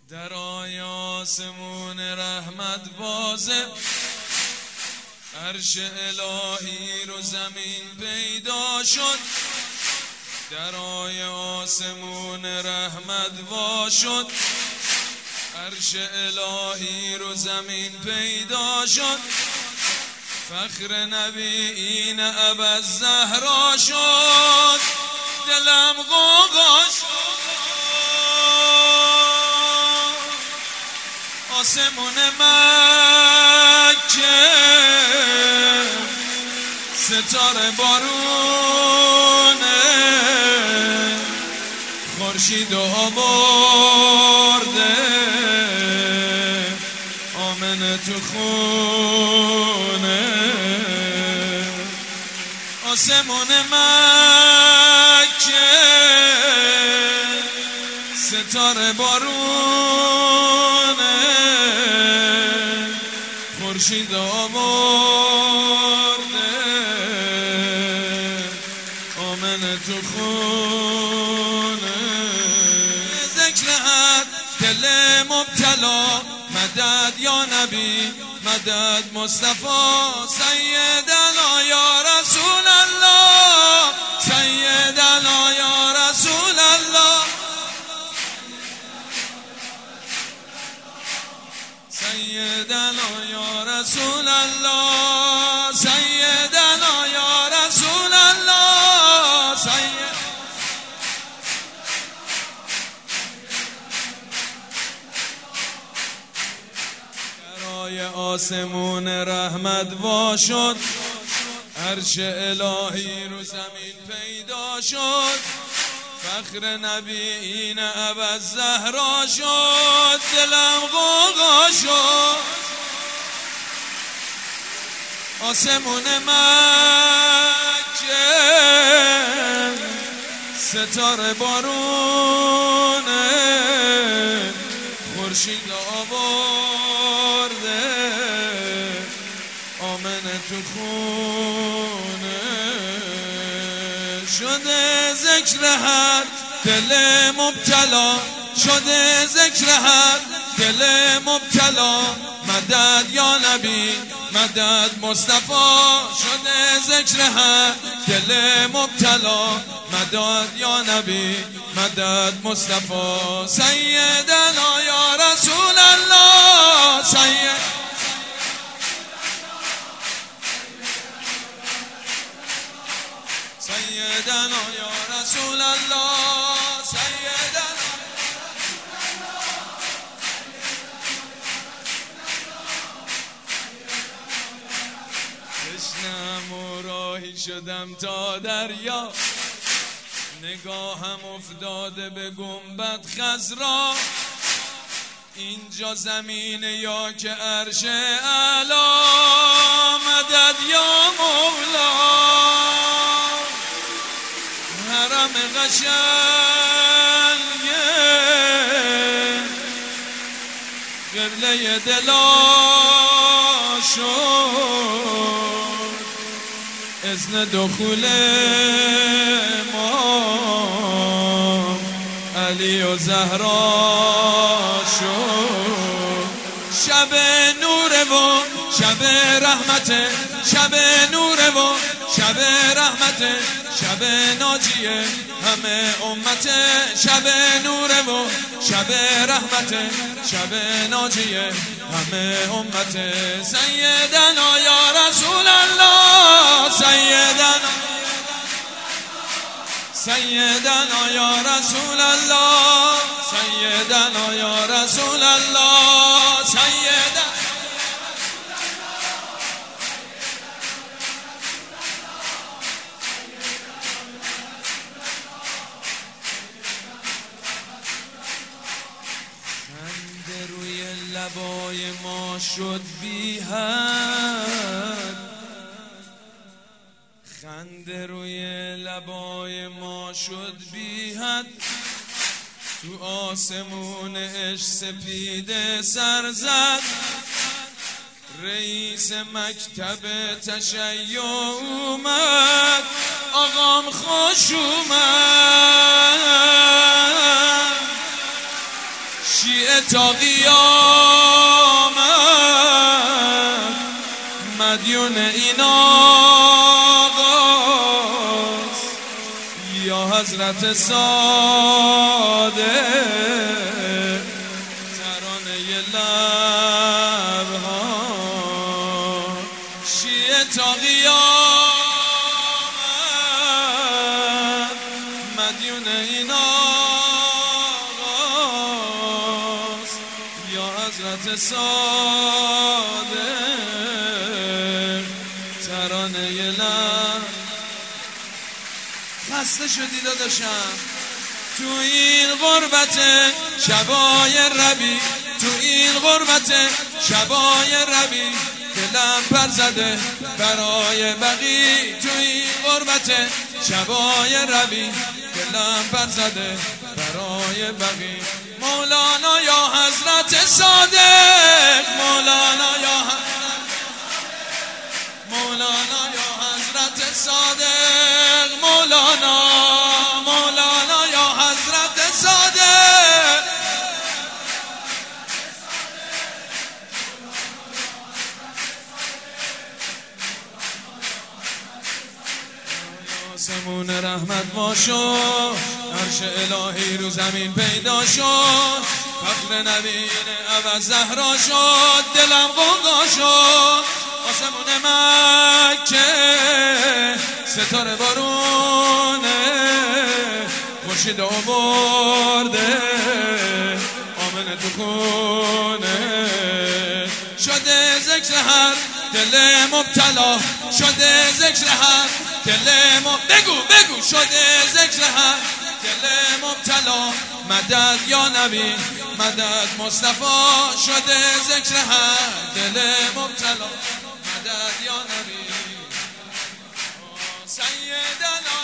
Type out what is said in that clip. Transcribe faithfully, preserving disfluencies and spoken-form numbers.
درای آسمون رحمت بازه، عرش الهی رو زمین پیدا شد. درای آسمون رحمت وا شد، عرش الهی رو زمین پیدا شد. فخر نبیین ابوالزهرا شد، دلم غوغاش آسمون مکه، ستاره بارونه، خورشید آورده، آمنه تو خونه. آسمون مکه، ستاره بارونه، خورشید آورده، آمنه تو خونه. ذکر حق دل مبتلا، مدد یا نبی، مدد مصطفی، سیدنا یا رسول الله، سیدنا یا رسول الله، سیدنا یا رسول الله، سیدنا یا رسول الله، سید درای آسمون رحمت وا شد، عرش الهی رو زمین پیدا شد. فخر نبیین ابوالزهرا شد، دلم غوغا شد. آسمون مکه، ستاره بارونه، خورشید آورده، آمنه تو خونه. شده ذکر حق دل مبتلا، شده ذکر حق دل مبتلا، مدد یا نبی، مدد مصطفی. شده ذکر حق دل مبتلا، مدد یا نبی، مدد مصطفی. سیدنا یا رسول الله، سید سیدنا یا رسول الله، سیدنا. تشنم و راهی شدم تا دریا، نگاهم افتاده به گنبد خضرا. اینجا زمین یا که عرش اعلی، مدد یا مولا. حرم قشنگه، قبله دلا شد، اذن دخول ما علی و زهرا شد. شب نور و شب رحمت، شب نور و شب رحمت، شب ناجیه همه امت. شب نور و شب رحمت، شب ناجیه همه امت. سیدنا یا رسول الله، سیدنا سیدنا یا رسول الله، سیدنا یا رسول الله، سیدنا. خنده روی لبای ما شد بی حد، خنده روی لبای ما شد بی حد. تو آسمون عشق سپیده سر زد، رئیس مکتب تشیع اومد، آقام خوش اومد. شیعه تا قیامت مدیون این آقاست یا حضرت صادق ترانه لبها شیعه تا قیامت مدیون این آقاست یا حضرت صادق ترانه لب. خسته شدی داداشم تو این غربت شبای ربی، تو این غربت شبای ربی دلم پر زده برای بقی، تو این غربت شبای ربی دلم پر زده برای بقی. مولانا یا حضرت صادق، مولانا یا حضرت مولانا یا حضرت صادق، مولانا مولانا یا حضرت صادق. آسمون رحمت ما شد، عرش الهی رو زمین پیدا شد، فخر نبیین عوض زهرا شد، دلم غوغا شد. آسمون مکه ستاره بارونه، خورشید آورده آمن تو خونه، شده ذکر هر دل مبتلا، شده ذکر هر دل مبتلا، بگو بگو شده ذکر هر دل مبتلا. مدد یا نبی مدد مصطفی، شده ذکر هر دل مبتلا. مدد یا نبی سیدنا